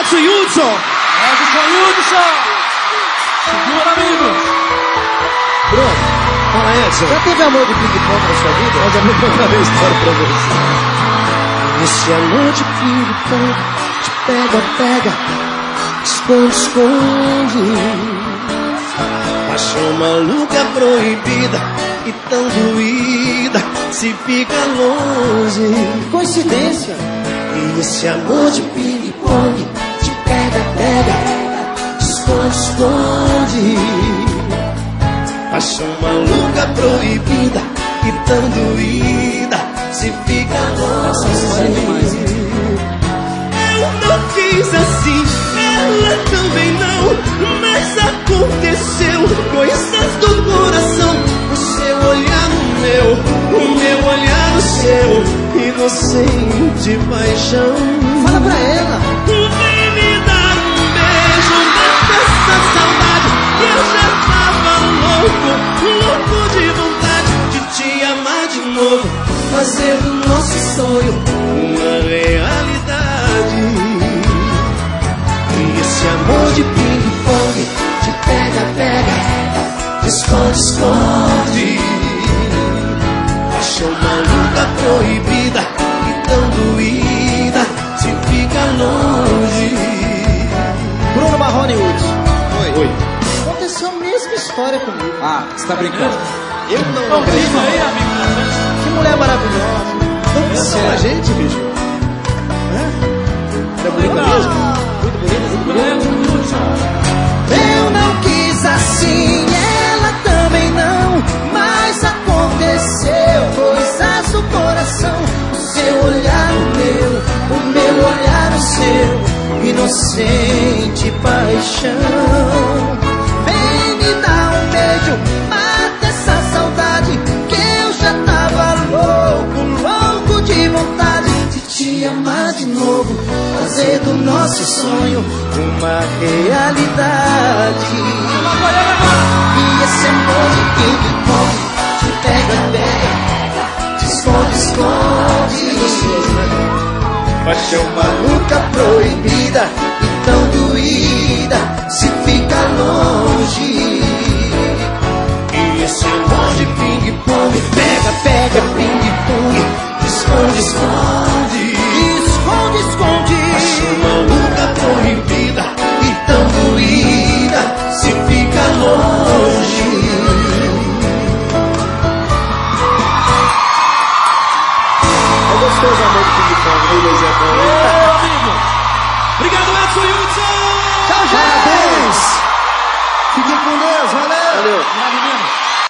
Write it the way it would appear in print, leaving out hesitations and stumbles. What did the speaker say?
Edson Hudson. Edson Hudson. Segura, amigo. Pronto. Fala, Edson. Já teve amor de ping-pong na sua vida? Eu já vou contar uma história pra você. Esse amor de ping-pong te pega, pega, esconde, esconde. Paixão maluca, proibida e tão doída, se fica longe. Coincidência. E esse amor de ping-pong Te pega, pega, esconde, esconde. Paixão maluca, proibida e tão doída, se fica longe. Eu não quis assim, ela também não, mas aconteceu coisas do coração. O seu olhar no meu, o meu olhar no seu, inocente paixão. Fala pra ela. Vem me dar um beijo, mata essa saudade, que eu já tava louco, louco de vontade de te amar de novo, fazer do nosso sonho uma realidade. E esse amor de ping-pong Te pega, pega, esconde, esconde. paixão maluca, proibida e tão doída, se fica longe. Bruno Marrone Hudson. Oi. Aconteceu a mesma história comigo. Ah, você tá brincando? Eu não Então, acredito. viva aí, amigo. Que mulher maravilhosa. Não pensa pra gente, bicho. É bonita mesmo? Muito bonita, muito bonita. Edson Hudson. Eu não quis assim, ela também não, mas aconteceu coisas do coração. O seu olhar no meu, o meu olhar no seu, inocente paixão. Vem me dar um beijo, mata essa saudade, que eu já tava louco, louco de vontade de te amar de novo, fazer do nosso sonho uma realidade. E esse amor de ping-pong te pega, pega, te esconde, esconde. Paixão Maluca, proibida e tão doída, se fica longe. e esse amor de ping-pong Pega, pega, ping-pong, esconde, esconde. Esconde, esconde. paixão maluca, proibida E tão doída, se fica longe. É gostoso amor de ping-pong, né, Luiz? Ô, amigo. Obrigado, Edson Hudson! Tchau, gente. Fiquem com Deus, valeu! Maravilhoso.